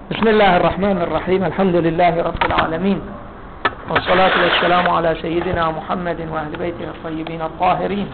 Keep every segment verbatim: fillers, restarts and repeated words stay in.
بسم الله الرحمن الرحيم. الحمد لله رب العالمين، والصلاة والسلام على سيدنا محمد وأهل بيته الطيبين الطاهرين،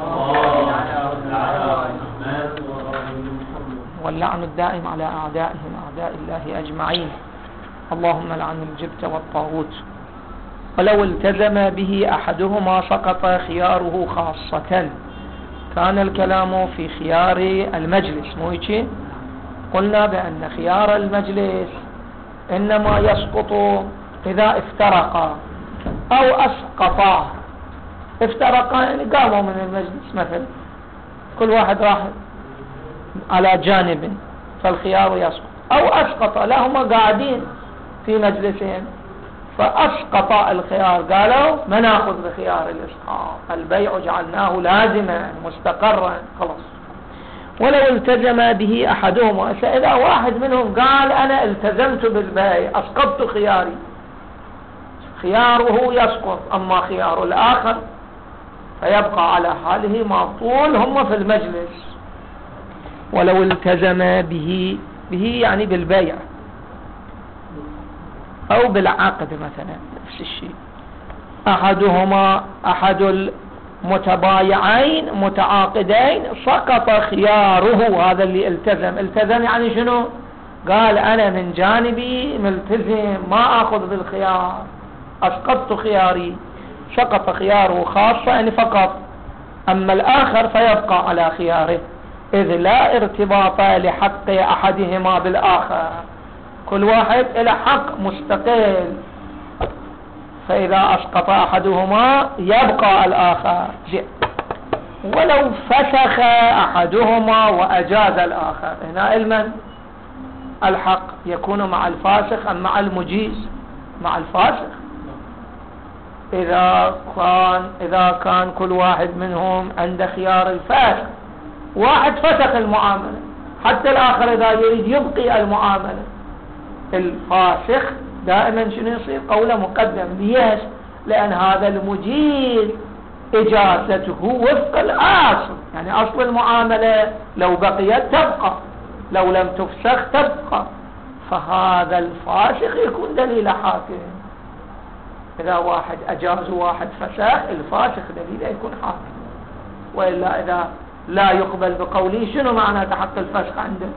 واللعن الدائم على أعدائهم أعداء الله أجمعين. اللهم لعن الجبت والطاغوت. ولو التزم به أحدهما سقط خياره خاصة. كان الكلام في خيار المجلس، مو هيك؟ قلنا بأن خيار المجلس إنما يسقط إذا افترقا أو أسقطا. افترقا يعني قاموا من المجلس مثلا، كل واحد راح على جانب فالخيار يسقط، أو أسقطا لهما قاعدين في مجلسين فأسقطا الخيار، قالوا ما ناخذ بخيار الإسقاط، البيع جعلناه لازما مستقرا خلاص. ولو التزم به أحدهما، إذا واحد منهم قال أنا التزمت بالبيع أسقطت خياري، خياره يسقط، أما خيار الآخر فيبقى على حاله ما طول هم في المجلس. ولو التزم به به يعني بالبيع أو بالعقد مثلا نفس الشيء، أحدهما أحد المتبايعين متعاقدين سقط خياره، هذا اللي التزم. التزم يعني شنو؟ قال أنا من جانبي ملتزم ما أخذ بالخيار، أسقطت خياري، سقط خياره خاصة يعني فقط، أما الآخر فيبقى على خياره، إذ لا ارتباط لحق أحدهما بالآخر، كل واحد إلى حق مستقل، فإذا أسقط أحدهما يبقى الآخر. ولو فسخ أحدهما وأجاز الآخر، هنا المن الحق يكون مع الفاسخ أم مع المجيز؟ مع الفاسخ. إذا كان إذا كان كل واحد منهم عند خيار الفاسخ، واحد فسخ المعاملة حتى الآخر إذا يريد يبقي المعاملة، الفاسخ دائما شنو يصير؟ قوله مقدم. ليش؟ لأن هذا المجيز إجازته وفق الأصل، يعني أصل المعاملة لو بقيت تبقى، لو لم تفسخ تبقى، فهذا الفاسخ يكون دليل حاكم. إذا واحد أجاز وواحد فسخ، الفاسخ دليل يكون حاكم، وإلا إذا لا يقبل بقوله شنو معنى حق الفسخ عنده؟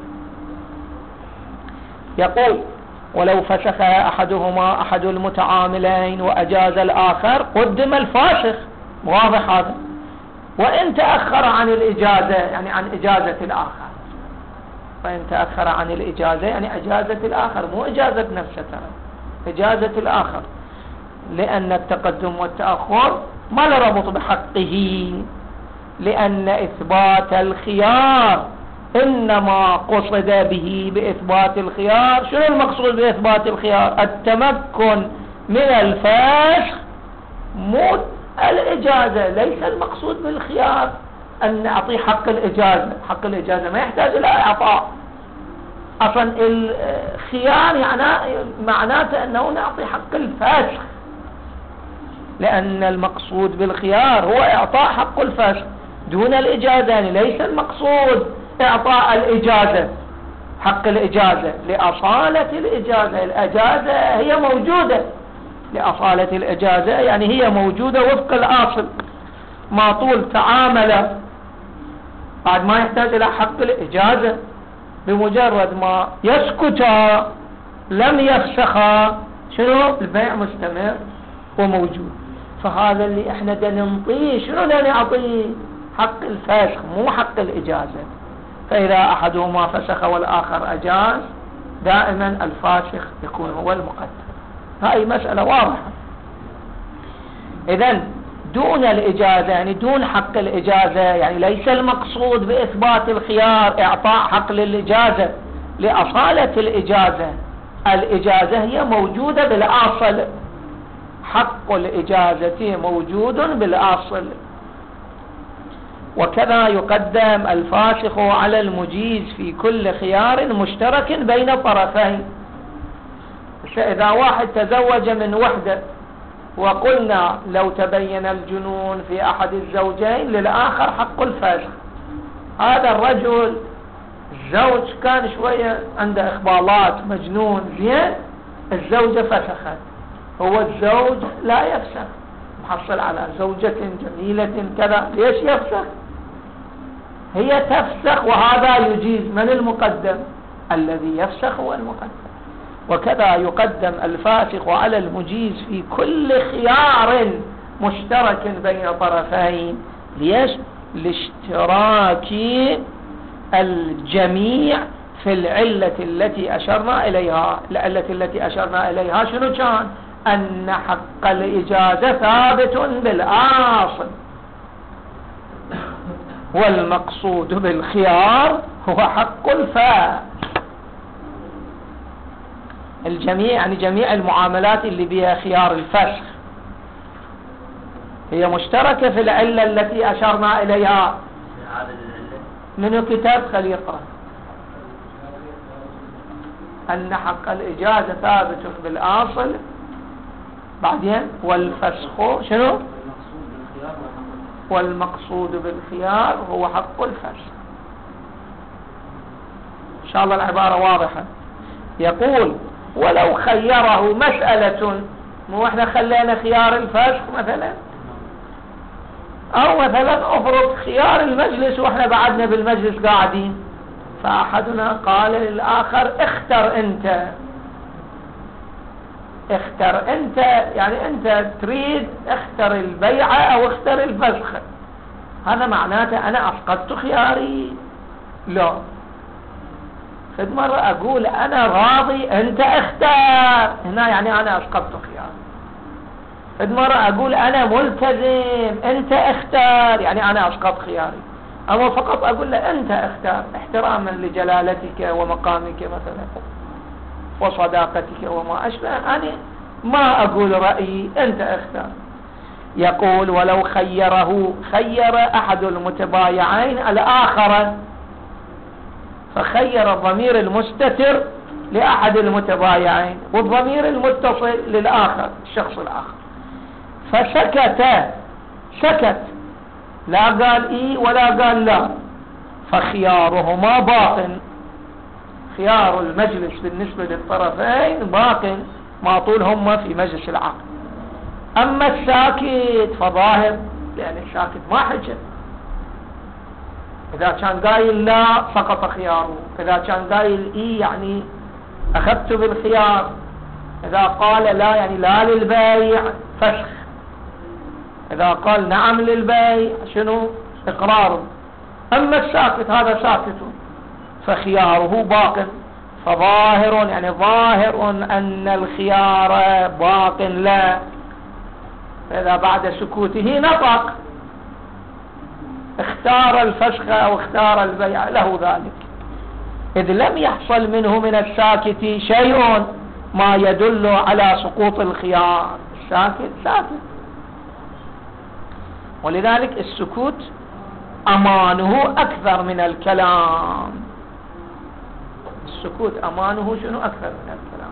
يقول ولو فسخ أحدهما أحد المتعاملين وأجاز الآخر قدم الفاسخ، واضح هذا. وإن تأخر عن الإجازة يعني عن إجازة الآخر، وإن تأخر عن الإجازة يعني إجازة الآخر، مو إجازة نفسه، إجازة الآخر، لأن التقدم والتأخر ما له ربط بحقه، لأن إثبات الخيار إنما قصد به بإثبات الخيار. شنو المقصود بإثبات الخيار؟ التمكن من الفسخ مو الإجازة. ليس المقصود بالخيار أن أعطي حق الإجازة، حق الإجازة ما يحتاج إلى إعطاء أصلا. الخيار يعني معناته أنه نعطي حق الفسخ، لأن المقصود بالخيار هو إعطاء حق الفسخ دون الإجازة، يعني ليس المقصود إعطاء الإجازة حق الإجازة لأصالة الإجازة. الإجازة هي موجودة لأصالة الإجازة، يعني هي موجودة وفق الأصل، ما طول تعامل بعد ما يحتاج إلى حق الإجازة، بمجرد ما يسكت لم يفسخ شنو؟ البيع مستمر وموجود. فهذا اللي احنا دا ننطيه شنو؟ دا نعطيه حق الفسخ مو حق الإجازة. فإذا أحدهما فسخ والآخر أجاز، دائما الفاسخ يكون هو المقدم. هاي مسألة واضحة. إذن دون الإجازة يعني دون حق الإجازة، يعني ليس المقصود بإثبات الخيار إعطاء حق للإجازة لأصالة الإجازة. الإجازة هي موجودة بالأصل، حق الإجازة موجود بالأصل. وكذا يقدم الفاسخ على المجيز في كل خيار مشترك بين طرفين. إذا واحد تزوج من وحدة وقلنا لو تبين الجنون في أحد الزوجين للآخر حق الفسخ، هذا الرجل الزوج كان شوية عنده إخبالات، مجنون زين، الزوجة فسخت، هو الزوج لا يفسخ، محصل على زوجة جميلة كذا، ليش يفسخ؟ هي تفسخ وهذا يجيز. من المقدم؟ الذي يفسخ هو المقدم. وكذا يقدم الفاسخ على المجيز في كل خيار مشترك بين طرفين. ليش؟ لاشتراك الجميع في العلة التي أشرنا إليها. العلة التي أشرنا إليها شنو كان؟ أن حق الإجازة ثابت بالأصل، والمقصود بالخيار هو حق الفاء. الجميع يعني جميع المعاملات اللي بها خيار الفسخ هي مشتركة في العلة التي أشرنا إليها. من كتاب خلي يقرأ. أن حق الإجازة ثابت بالأصل، بعدين والفسخ شنو؟ والمقصود بالخيار هو حق الفسخ. إن شاء الله العبارة واضحة. يقول ولو خيره مسألة، مو احنا خلينا خيار الفسخ مثلا، او مثلا افرض خيار المجلس واحنا بعدنا بالمجلس قاعدين، فاحدنا قال للاخر اختر انت، اختر انت يعني انت تريد اختر البيعة او اختر الفسخ، هذا معناته انا اسقطت خياري؟ لا. فد مرة اقول انا راضي انت اختار، هنا يعني انا اسقطت خياري. فد مرة اقول انا ملتزم انت اختار، يعني انا اسقط خياري. اما فقط اقول له انت اختار احتراما لجلالتك ومقامك مثلا وصداقتك وما اشبه، انا ما اقول رأيي انت اختار. يقول ولو خيره، خير احد المتبايعين الاخر، فخير الضمير المستتر لأحد المتبايعين والضمير المتصل للآخر، الشخص الآخر، فسكت، سكت لا قال إي ولا قال لا، فخيارهما باق، خيار المجلس بالنسبة للطرفين باق ما طول هم في مجلس العقد. أما الساكت فظاهر، لأن الساكت ما حجة، إذا كان قايل لا سقط خياره، إذا كان قايل إي يعني أخذت بالخيار، إذا قال لا يعني لا للبيع فسخ، إذا قال نعم للبيع شنو؟ إقرار. أما الساكت هذا ساكت فخياره باق، فظاهر يعني ظاهر أن الخيار باق لا، فإذا بعد سكوته نطق اختار الفسخ أو اختار البيع له ذلك، إذ لم يحصل منه من الساكت شيء ما يدل على سقوط الخيار. الساكت ساكت، ولذلك السكوت أمانه أكثر من الكلام. السكوت أمانه شنو أكثر من الكلام.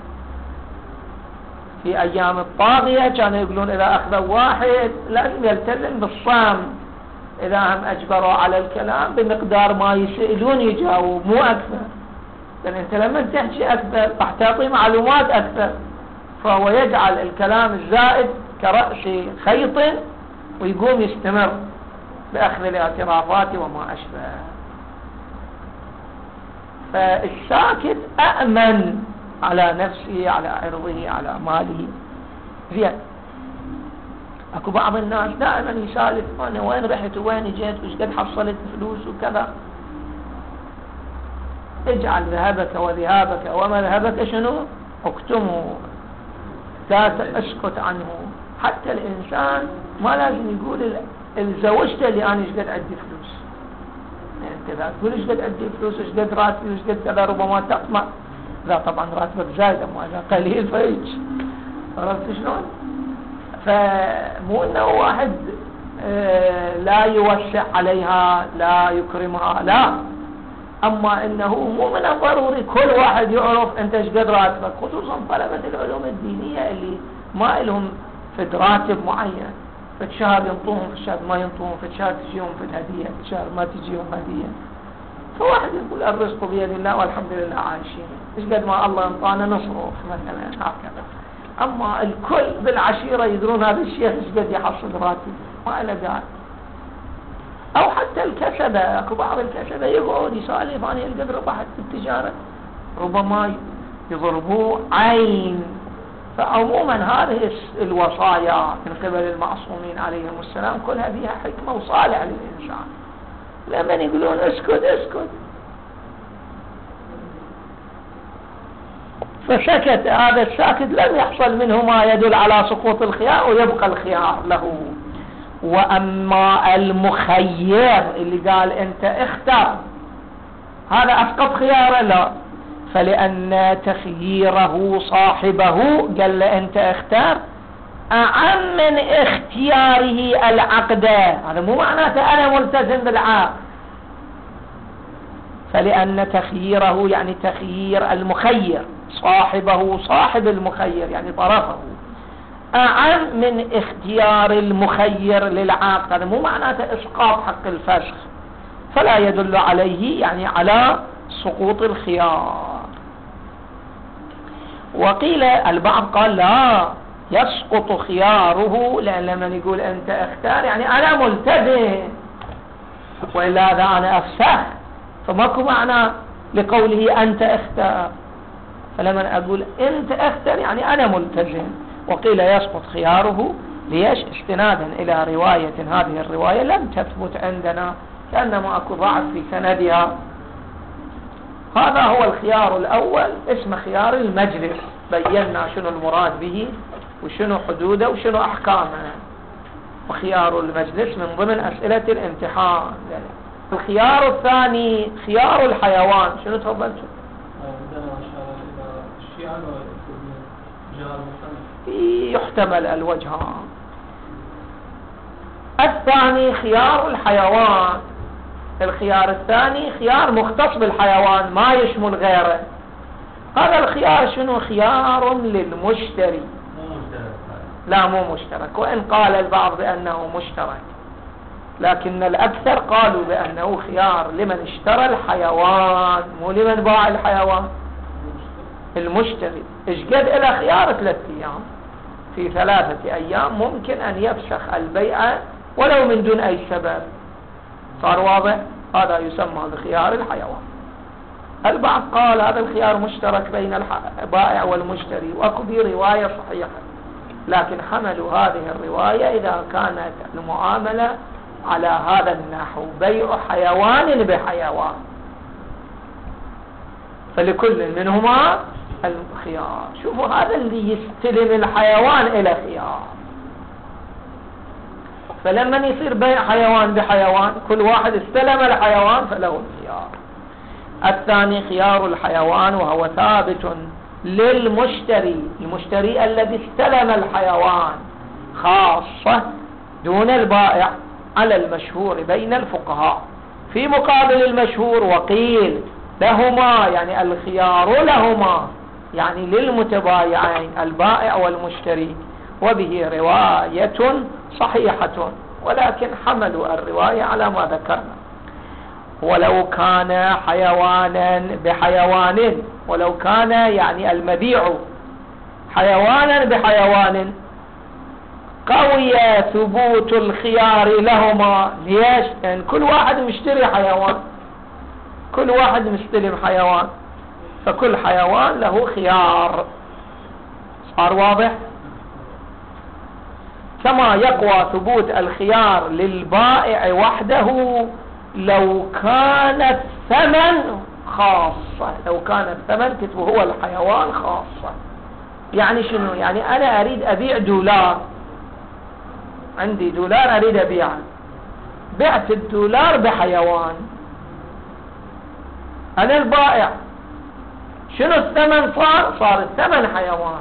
في أيام الطاغية كانوا يقولون إذا أخذوا واحد لازم يلتزم بالصمت، إذا هم أجبروا على الكلام بمقدار ما يسألون يجاوب مو أكثر، لأن أنت لما تحكي أكثر راح تعطي معلومات أكثر، فهو يجعل الكلام الزائد كرأس خيط ويقوم يستمر بأخذ الاعترافات وما أشبه. فالساكت أأمن على نفسه، على عرضه، على ماله. زين، اكو بعض الناس دائما يسالف انا وين رحت وين جيت وش قد حصلت فلوس وكذا. اجعل ذهبك وذهابك ومذهبك شنو؟ اكتمه، لا اسكت عنه. حتى الانسان ما لازم يقول الزوجته اللي انا ايش قد عندي فلوس، يعني انت اذا تقول ايش قد عندي فلوس ايش قد راتبي ايش قد كذا ربما تطمع، لا طبعا راتبك زايد اما اذا قليل فايش، عرفت شلون؟ فمو انه واحد لا يوسع عليها لا يكرمها، لا، اما انه مو من الضروري كل واحد يعرف انت ايش قد راتبك، خصوصا طلبة العلوم الدينية اللي ما لهم فد راتب معين، فد شهر ينطوهم، فد شهر ما ينطوهم، فد شهر تجيهم فد هدية، فد شهر ما تجيهم هدية. فواحد يقول الرزق بيد الله والحمد لله عايشين، ايش قد ما الله انطانا نصرف مثلا هكذا. اما الكل بالعشيرة يدرون هذا الشيخ ايش قد يحصل راتب، ما له داعي. او حتى الكسبة، اكو بعض الكسبة يقعد يسالف انا قد ربحت بالتجارة، ربما يضربوه عين. فعموما هذه الوصايا من قبل المعصومين عليهم السلام كلها فيها حكمة وصالح للإنسان. لما يقولون اسكت اسكت، فسكت. هذا الساكت لم يحصل منه ما يدل على سقوط الخيار ويبقى الخيار له. وأما المخير اللي قال أنت اختار، هذا أسقط خياره؟ لا، فلأن تخييره صاحبه قال له أنت اختار أعم من اختياره العقد. هذا مو معناته أنا ملتزم بالعقد، فلأن تخييره يعني تخيير المخير، صاحبه صاحب المخير يعني طرفه، أعم من اختيار المخير للعقد. هذا مو معناته إسقاط حق الفسخ، فلا يدل عليه يعني على سقوط الخيار. وقيل البعض قال لا، يسقط خياره، لأن لما يقول أنت اختار يعني أنا ملتزم، وإلا هذا أنا أفسخ، فماكو معنى لقوله أنت اختار. فلما أقول أنت اختار يعني أنا ملتزم. وقيل يسقط خياره، ليش؟ استنادا إلى رواية هذه الرواية لم تثبت عندنا، كأنما أكو ضعف في سندها. هذا هو الخيار الأول، اسمه خيار المجلس. بينا شنو المراد به وشنو حدوده وشنو أحكامه. وخيار المجلس من ضمن أسئلة الامتحان. الخيار الثاني خيار الحيوان. شنو تفضل؟ يحتمل الوجهان. الثاني خيار الحيوان. الخيار الثاني خيار مختص بالحيوان ما يشمل غيره. هذا الخيار شنو؟ خيار للمشتري. لا مو مشترك، وإن قال البعض بأنه مشترك، لكن الأكثر قالوا بأنه خيار لمن اشترى الحيوان، مو لمن باع الحيوان. المشتري ايش قد إلى خيار ثلاثة أيام، في ثلاثة أيام ممكن أن يفسخ البيع ولو من دون أي سبب. صار واضح؟ هذا يسمى بخيار الحيوان. البعض قال هذا الخيار مشترك بين البائع والمشتري، وأكو به رواية صحيحة، لكن حملوا هذه الرواية إذا كانت المعاملة على هذا النحو، بيع حيوان بحيوان، فلكل منهما الخيار. شوفوا هذا اللي يستلم الحيوان إلى خيار. فلما يصير بيع حيوان بحيوان كل واحد استلم الحيوان فله الخيار. الثاني خيار الحيوان، وهو ثابت للمشتري، المشتري الذي استلم الحيوان خاصة دون البائع، على المشهور بين الفقهاء. في مقابل المشهور وقيل لهما، يعني الخيار لهما يعني للمتبايعين البائع والمشتري، وبه رواية صحيحة، ولكن حملوا الرواية على ما ذكرنا. ولو كان حيوانا بحيوان، ولو كان يعني المبيع حيوانا بحيوان، قوي ثبوت الخيار لهما. ليش؟ لأن كل واحد مشتري حيوان، كل واحد مستلم حيوان، فكل حيوان له خيار. صار واضح؟ كما يقوى ثبوت الخيار للبائع وحده لو كان الثمن خاصة. لو كان الثمن كتبه هو الحيوان خاصة. يعني شنو؟ يعني أنا أريد أبيع دولار، عندي دولار أريد أبيعه، بعت الدولار بحيوان، أنا البائع، شنو الثمن صار؟ صار الثمن حيوان.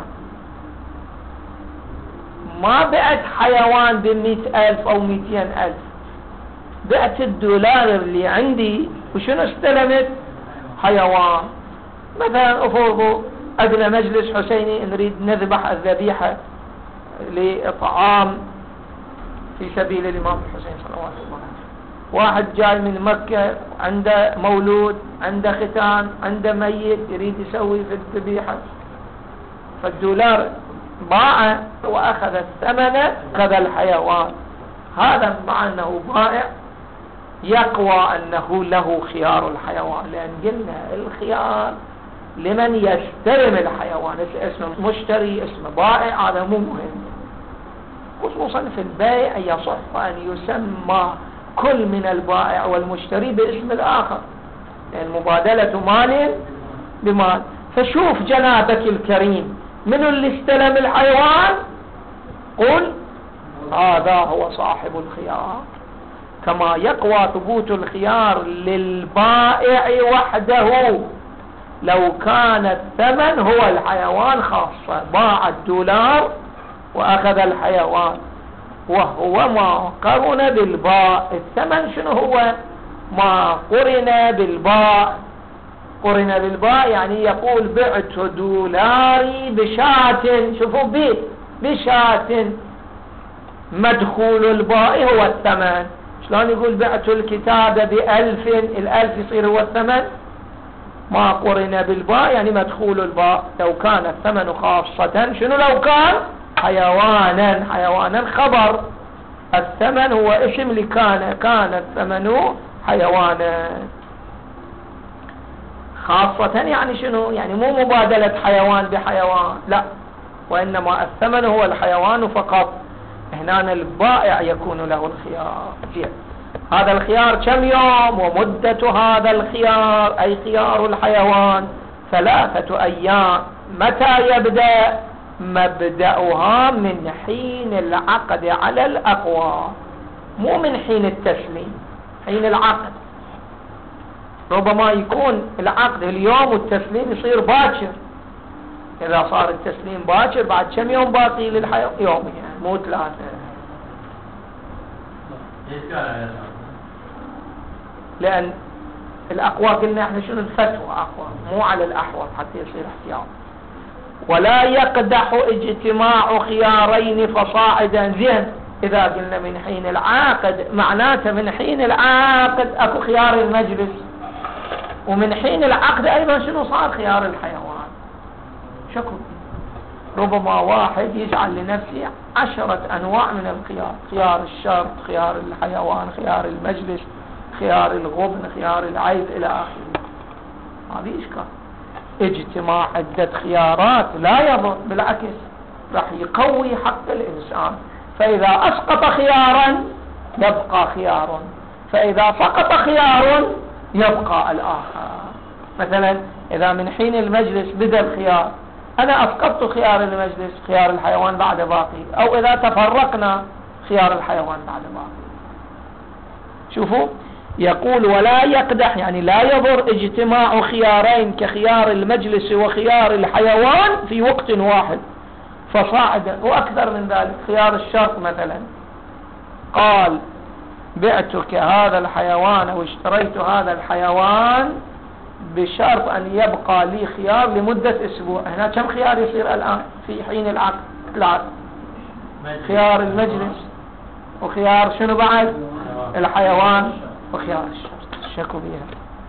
ما بعت حيوان بمئة ألف أو مئتين ألف، بعت الدولار اللي عندي، وشنو استلمت؟ حيوان. مثلا أفرضوا أدنى مجلس حسيني نريد نذبح الذبيحة لإطعام في سبيل الإمام الحسين صلى الله عليه وسلم، واحد جاي من مكة عنده مولود، عنده ختان، عنده ميت، يريد يسوي في الذبيحة، فالدولار باع وأخذ الثمن، أخذ الحيوان. هذا مع أنه بائع يقوى أنه له خيار الحيوان، لأن قلنا الخيار لمن يستلم الحيوان، اسمه مشتري اسمه بائع، هذا مو مهم. خصوصا في البيع يصح أن يسمى كل من البائع والمشتري باسم الآخر، لأن مبادلة مال بمال. فشوف جنابك الكريم، من اللي استلم الحيوان؟ قل هذا هو صاحب الخيار. كما يقوى ثبوت الخيار للبائع وحده لو كان الثمن هو الحيوان خاصة، باع الدولار وأخذ الحيوان، وهو ما قرن بالباء. الثمن شنو هو؟ ما قرن بالباء. قرن بالباء يعني يقول بعت دولاري بشاة، شوفوا بي بشاة، مدخول الباء هو الثمن. شلون يقول بعت الكتاب بألف، الألف يصير هو الثمن؟ ما قرن بالباء يعني مدخول الباء. لو كان الثمن خاصة، شنو لو كان؟ حيوانا. حيوانا خبر، الثمن هو اسم لكان، كان الثمن حيوانا. خاصة يعني شنو؟ يعني مو مبادلة حيوان بحيوان، لا، وإنما الثمن هو الحيوان فقط. هنا البائع يكون له الخيار. هذا الخيار كم يوم؟ ومدة هذا الخيار أي خيار الحيوان ثلاثة أيام. متى يبدأ؟ مبدأها من حين العقد على الأقوى، مو من حين التسليم، حين العقد. ربما يكون العقد اليوم والتسليم يصير باكر. إذا صار التسليم باكر بعد كم يوم باقي للحيوان؟ يوم يعني، مو ثلاثة. لأن الأقوى قلنا احنا شنو الفتوى أقوى، مو على الأحوط حتى يصير احتياط. ولا يقدح اجتماع خيارين فصاعدا. زين، إذا قلنا من حين العقد معناته من حين العقد أكو خيار المجلس، ومن حين العقد أيضا شنو صار؟ خيار الحيوان. شكو ربما واحد يجعل لنفسه عشرة أنواع من الخيار، خيار الشرط، خيار الحيوان، خيار المجلس، خيار الغبن، خيار العيب إلى آخره. هذه إشكال. اجتماع عدة خيارات لا يضر، بالعكس راح يقوي حق الإنسان. فإذا أسقط خيارا يبقى خيار، فإذا سقط خيار يبقى الآخر. مثلا إذا من حين المجلس بدأ الخيار، أنا أسقطت خيار المجلس، خيار الحيوان بعد باقي، أو إذا تفرقنا خيار الحيوان بعد باقي. شوفوا، يقول ولا يقدح يعني لا يضر اجتماع خيارين كخيار المجلس وخيار الحيوان في وقت واحد فصاعدا وأكثر من ذلك. خيار الشرط مثلا، قال بعتك هذا الحيوان واشتريت هذا الحيوان بشرط أن يبقى لي خيار لمدة أسبوع. هنا كم خيار يصير الآن في حين العقد؟ ثلاث. خيار المجلس، وخيار شنو بعد؟ الحيوان، وخيار الشرط. شكوا بها.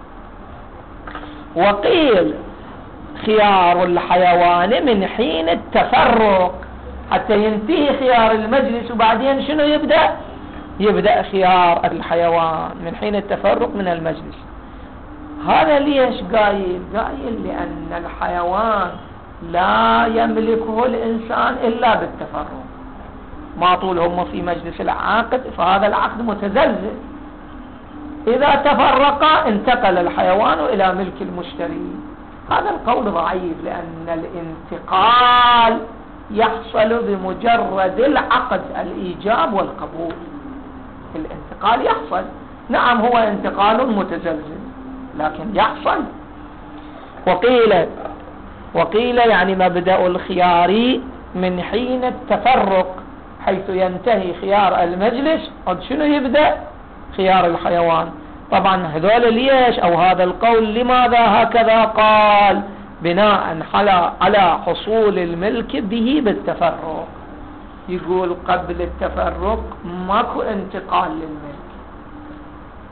وقيل خيار الحيوان من حين التفرق حتى ينتهي خيار المجلس، وبعدين شنو يبدأ؟ يبدأ خيار الحيوان من حين التفرق من المجلس. هذا ليش قايل؟ قايل لأن الحيوان لا يملكه الإنسان إلا بالتفرق. ما طول هم في مجلس العقد فهذا العقد متزلزل. إذا تفرق انتقل الحيوان إلى ملك المشتري. هذا القول ضعيف، لأن الانتقال يحصل بمجرد العقد، الإيجاب والقبول. الانتقال يحصل، نعم هو انتقال متزلزل لكن يحصل. وقيل وقيل يعني مبدأ الخيار من حين التفرق حيث ينتهي خيار المجلس، قد شنو يبدأ؟ خيار الحيوان. طبعا هذول ليش، أو هذا القول لماذا هكذا قال؟ بناء على على حصول الملك به بالتفرق. يقول قبل التفرق ماكو انتقال للملك،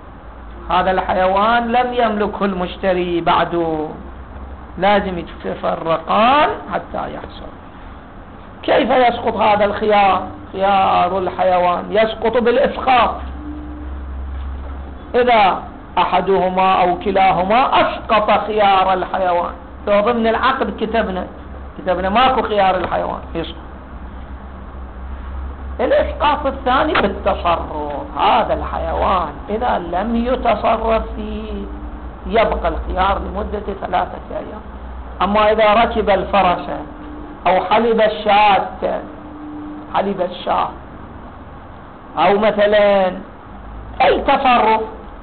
هذا الحيوان لم يملكه المشتري بعده، لازم يتفرقان حتى يحصل. كيف يسقط هذا الخيار؟ خيار الحيوان يسقط بالإسقاط، إذا أحدهما أو كلاهما أسقط خيار الحيوان. لو ضمن العقد كتبنا كتبنا ماكو خيار الحيوان يسقط. الإسقاط الثاني بالتصرف، هذا الحيوان إذا لم يتصرف فيه يبقى الخيار لمدة ثلاثة أيام. أما إذا ركب الفرس أو حلب الشاة حلب الشاة أو مثلا أي تصرف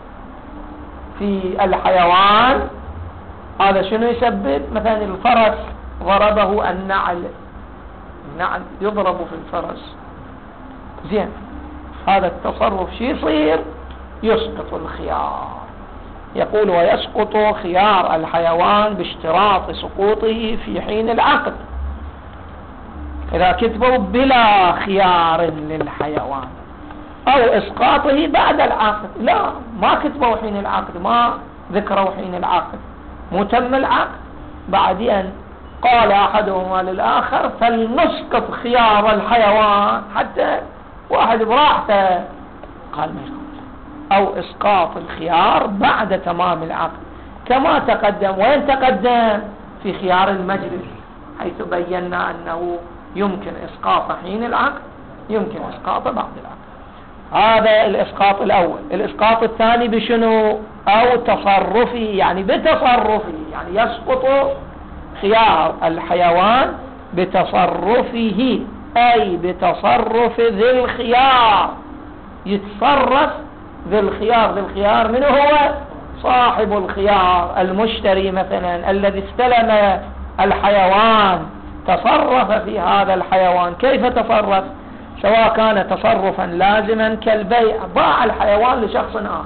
في الحيوان، هذا شنو يسبب؟ مثلا الفرس ضربه النعل، النعل يضرب في الفرس، زين، هذا التصرف شي يصير؟ يسقط الخيار. يقول ويسقط خيار الحيوان باشتراط سقوطه في حين العقد. إذا كتبوا بلا خيار للحيوان أو إسقاطه بعد العقد، لا، ما كتبوا حين العقد، ما ذكروا حين العقد، متم العقد، بعدين قال أحدهما للآخر فلنسقط خيار الحيوان حتى واحد براحته، قال ما يكون، أو إسقاط الخيار بعد تمام العقد كما تقدم. وين تقدم؟ في خيار المجلس، حيث بينا أنه يمكن إسقاط حين العقد، يمكن إسقاط بعد العقد. هذا الإسقاط الأول. الإسقاط الثاني بشنو؟ أو تصرفه، يعني بتصرفه، يعني يسقط خيار الحيوان بتصرفه، أي بتصرف ذي الخيار. يتصرف ذي الخيار، ذي الخيار من هو؟ صاحب الخيار، المشتري مثلا الذي استلم الحيوان تصرف في هذا الحيوان. كيف تصرف؟ سواء كان تصرفا لازما كالبيع، باع الحيوان لشخص آخر.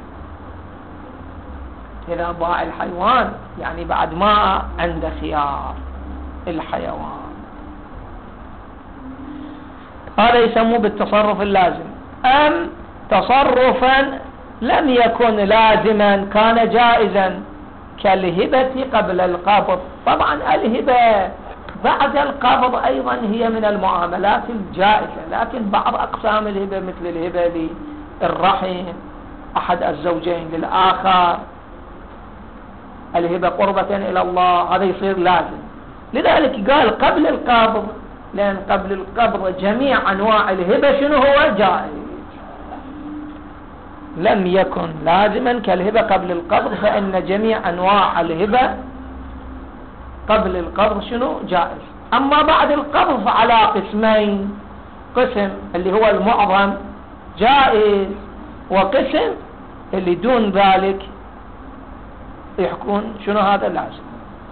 إذا باع الحيوان يعني بعد ما عنده خيار الحيوان، هذا يسموه بالتصرف اللازم. أم تصرفا لم يكن لازما كان جائزا كالهبة قبل القبض. طبعا الهبة بعد القبض أيضا هي من المعاملات الجائزة، لكن بعض أقسام الهبة مثل الهبة للرحم، أحد الزوجين للآخر، الهبة قربة إلى الله، هذا يصير لازم. لذلك قال قبل القبض، لأن قبل القبض جميع أنواع الهبة شنو هو؟ جائز. لم يكن لازما كالهبة قبل القبض، فإن جميع أنواع الهبة قبل القبض شنو؟ جائز. أما بعد القبض فعلى قسمين، قسم اللي هو المعظم جائز، وقسم اللي دون ذلك يحكون شنو؟ هذا لازم.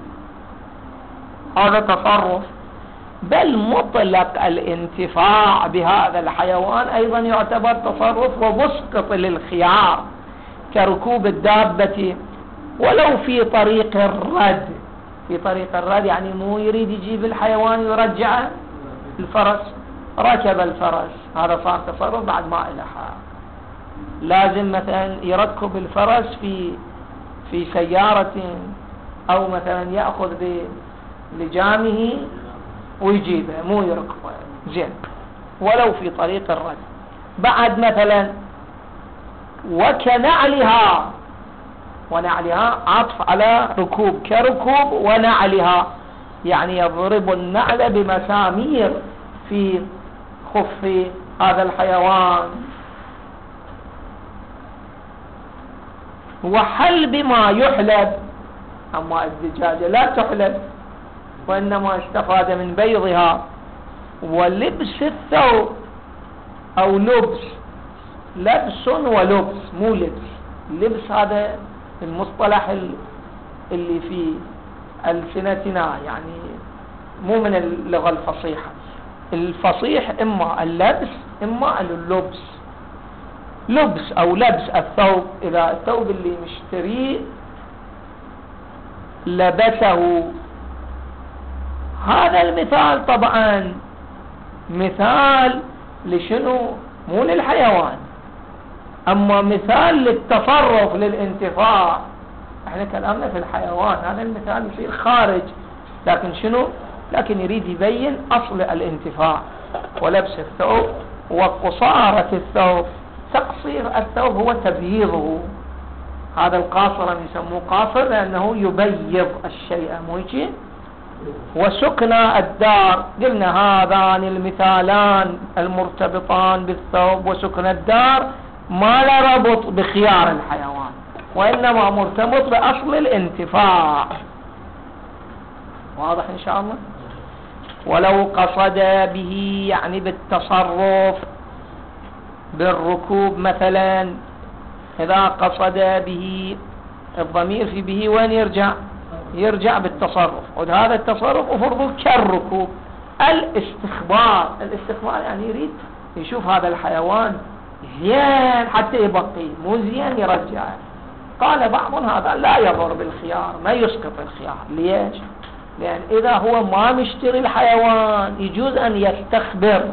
هذا تصرف. بل مطلق الانتفاع بهذا الحيوان أيضا يعتبر تصرف ومسقط للخيار، كركوب الدابة ولو في طريق الرد. في طريق الرد يعني مو يريد يجيب الحيوان يرجعه، الفرس ركب الفرس، هذا صار تصرف بعد ما إلحق. لازم مثلا يركب الفرس في في سيارة، أو مثلا يأخذ بلجامه ويجيبه، مو يركبه، زين، ولو في طريق الرد. بعد مثلا وكنعلها، ونعلها عطف على ركوب، كركوب ونعلها، يعني يضرب النعل بمسامير في خف هذا الحيوان. وحلب ما يحلب، أما الدجاجة لا تحلب وإنما استفاد من بيضها. ولبس الثوب أو لبس، لبس ولبس، مو لبس. لبس هذا المصطلح اللي في ألسنتنا، يعني مو من اللغة الفصيحة. الفصيح إما اللبس إما اللبس. لبس أو لبس الثوب، إذا الثوب اللي مشتريه لبسه. هذا المثال طبعا مثال لشنو؟ مو للحيوان، أما مثال للتصرف للانتفاع، احنا كلامنا في الحيوان، هذا المثال يصير خارج، لكن شنو؟ لكن يريد يبين أصل الانتفاع. ولبس الثوب وقصارة الثوب، تقصير الثوب هو تبييضه، هذا القاصر يسموه قاصر لأنه يبيض الشيء، مو يجي. وسكن الدار، قلنا هذان المثالان المرتبطان بالثوب وسكن الدار ما لا ربط بخيار الحيوان، وإنما مرتبط بأصل الانتفاع. واضح إن شاء الله؟ ولو قصد به يعني بالتصرف، بالركوب مثلا، إذا قصد به، الضمير في به وين يرجع؟ يرجع بالتصرف، وهذا التصرف أفرضه كالركوب. الاستخبار، الاستخبار يعني يريد يشوف هذا الحيوان زين حتى يبقيه، مو زين يرجعه. قال بعضهم هذا لا يضر بالخيار، ما يسقط الخيار. ليش؟ لأن إذا هو ما مشتري الحيوان يجوز أن يستخبر.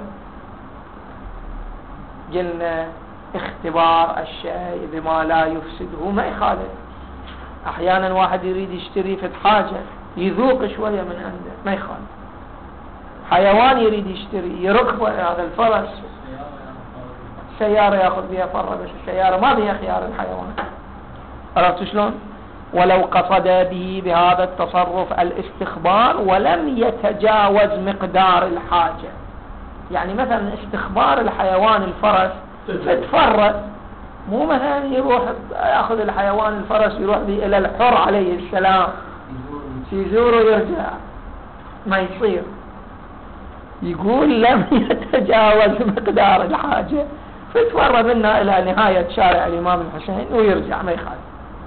قلنا اختبار الشيء بما لا يفسده ما يخالف. أحيانا واحد يريد يشتري في حاجة يذوق شوية من عنده، ما يخالف. حيوان يريد يشتري يركب هذا الفرس، سيارة يأخذ بها فرة، بس السيارة ما بها خيار الحيوان. عرفت شلون؟ ولو قصد به بهذا التصرف الاستخبار ولم يتجاوز مقدار الحاجة، يعني مثلا استخبار الحيوان الفرس تتفرس، مو مثلا يروح ياخذ الحيوان الفرس يروح به الى الحر عليه السلام يزوره ويرجع، ما يصير. يقول لم يتجاوز مقدار الحاجة، فتفر منا الى نهاية شارع الامام الحسين ويرجع، ما يخالف.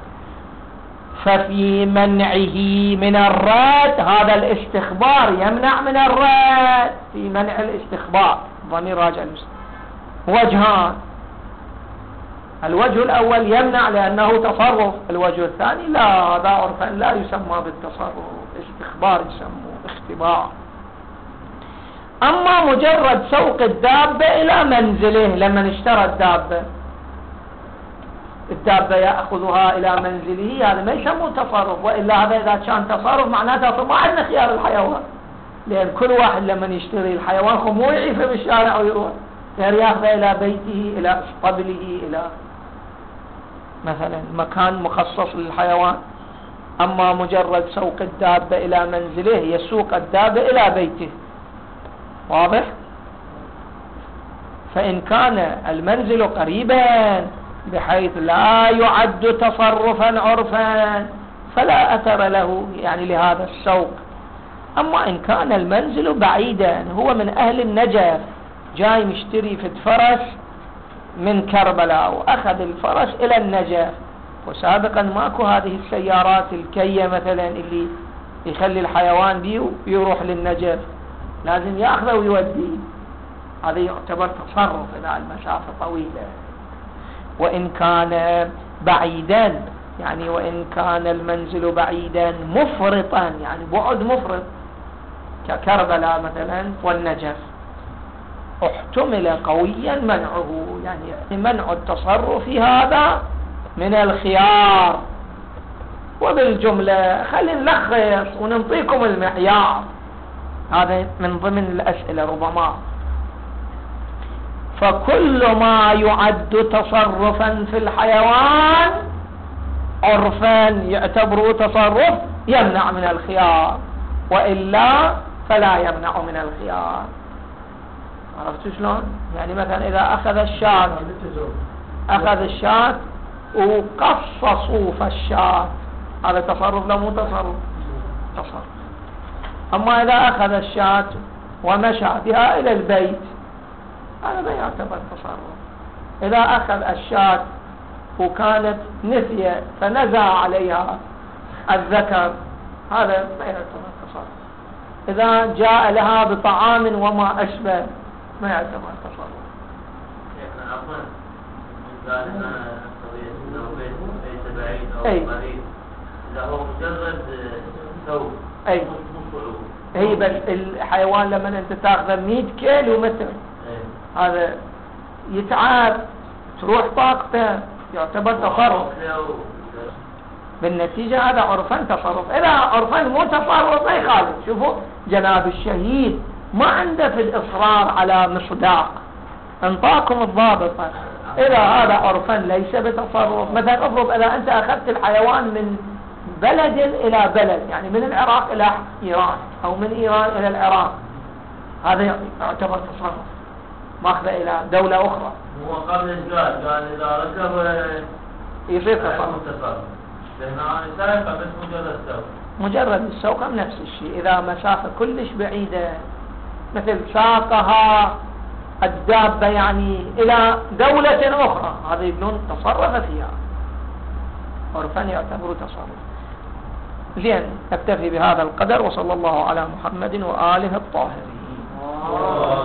ففي منعه من الرد، هذا الاستخبار يمنع من الرد، في منع الاستخبار ضمير راجع المسلم وجهان. الوجه الأول يمنع لأنه تصرف، الوجه الثاني لا، هذا عرفا لا يسمى بالتصرف، استخبار يسموه اختبار. أما مجرد سوق الدابة إلى منزله، لما اشترى الدابة الدابة يأخذها إلى منزله، هذا ما يسموه تصرف، وإلا هذا إذا كان تصرف معناته ما عندنا خيار الحيوان، لأن كل واحد لما يشتري الحيوان هو مو يعيفه بالشارع ويروح، غير يأخذه إلى بيته، إلى قبله، إلى مثلا مكان مخصص للحيوان. أما مجرد سوق الدابة إلى منزله، يسوق الدابة إلى بيته. واضح؟ فإن كان المنزل قريبا بحيث لا يعد تصرفا عرفا فلا أثر له يعني لهذا السوق. أما إن كان المنزل بعيدا، هو من أهل النجف جاي مشتري في فرس من كربلاء وأخذ الفرس إلى النجف، وسابقا ماكو هذه السيارات الكية مثلا اللي يخلي الحيوان بيه ويروح للنجف، لازم يأخذه ويوديه، هذا يعتبر تصرف إذا المسافة طويلة. وإن كان بعيدا، يعني وإن كان المنزل بعيدا مفرطا، يعني بعد مفرط ككربلاء مثلا والنجف، احتمل قويا منعه، يعني منع التصرف هذا من الخيار. وبالجملة خلينا نلخص وننطيكم المعيار، هذا من ضمن الأسئلة ربما. فكل ما يعد تصرفا في الحيوان عرفا يعتبره تصرف يمنع من الخيار، وإلا فلا يمنع من الخيار. عرفت شلون؟ يعني مثلا إذا أخذ الشاة أخذ الشاة وقص صوف الشاة، هذا تصرف لا مو تصرف؟ تصرف. أما إذا أخذ الشاة ومشى بها إلى البيت، هذا ما يعتبر تصرف. إذا أخذ الشاة وكانت نثية فنزع عليها الذكر، هذا ما يعتبر تصرف. إذا جاء لها بطعام وما أشبه ما يعتبر تصرف. شيخنا عفوا، من قال أنا قضية لو بيت بيت بعيد أو قريب، إذا هو مجرد ثوب أي هي بس الحيوان لما أنت تأخذ مئة كيلو متر، هذا يتعب تروح طاقته يعتبر تصرف. بالنتيجة هذا عرفان تصرف. إذا عرفان مو تصرف ما يخالف. شوفوا جناب الشهيد ما عنده في الإصرار على مصداق، انطاكم الضابطة. إذا هذا عرفان ليس بتصرف، مثلا افرض إذا أنت أخذت الحيوان من بلد إلى بلد، يعني من العراق إلى إيران أو من إيران إلى العراق، هذا يعتبر تصرف، ماخذه إلى دولة أخرى. هو قبل الجواز قال إذا ركب يصير تصرف. بس مجرد السوق مجرد السوق نفس الشيء. إذا مسافة كلش بعيدة مثل ساقها الدابة يعني إلى دولة أخرى، هذا يقولون تصرف فيها، عرفان يعتبر تصرف. زين، نكتفي بهذا القدر، وصلى الله على محمد وآله الطاهرين.